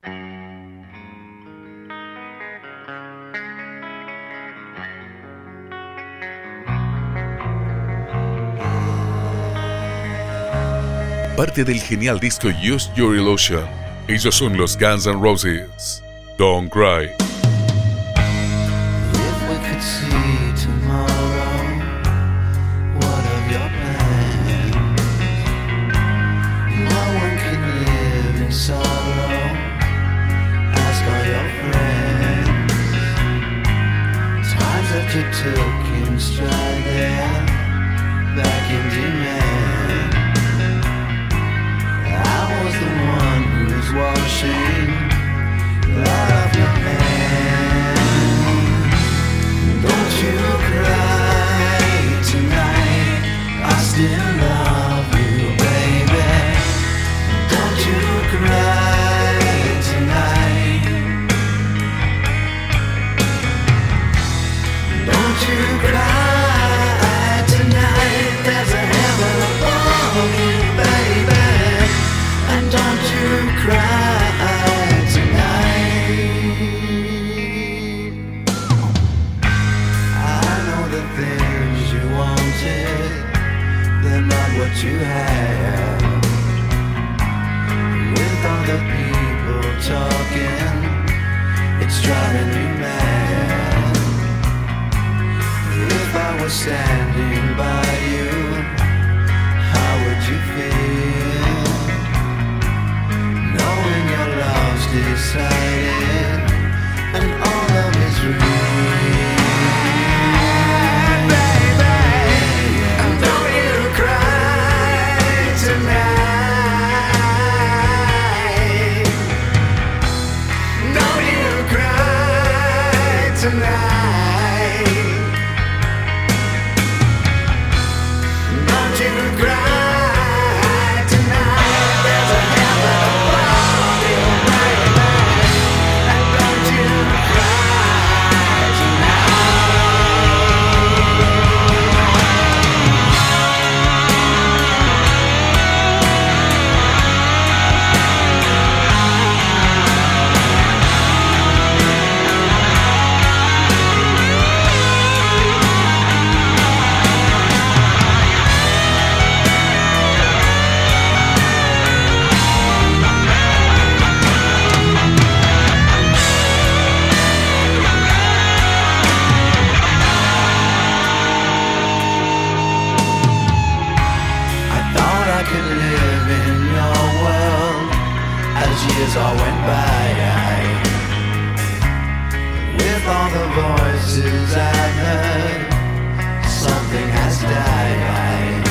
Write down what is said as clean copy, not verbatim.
Parte del genial disco Use Your Illusion. Ellos son los Guns N' Roses. Don't Cry. If we could see tomorrow, what of your plans? No one can live in sorrow. Ask all your friends. Times that you took in stride there, back in demand. I was the one who was washing blood off your hand. Don't you cry tonight, I still love you, baby. Don't you cry tonight. Don't you cry tonight, there's a heaven above you, baby. And don't you cry tonight. I know the things you wanted, they're not what you have. With all the people talking, it's driving you mad. If I was standing by you, how would you feel? Knowing your love's decided and all love is real. Baby, and don't you cry tonight. Don't you cry tonight. Don't you cry. Years all went by. With all the voices I've heard, something has died.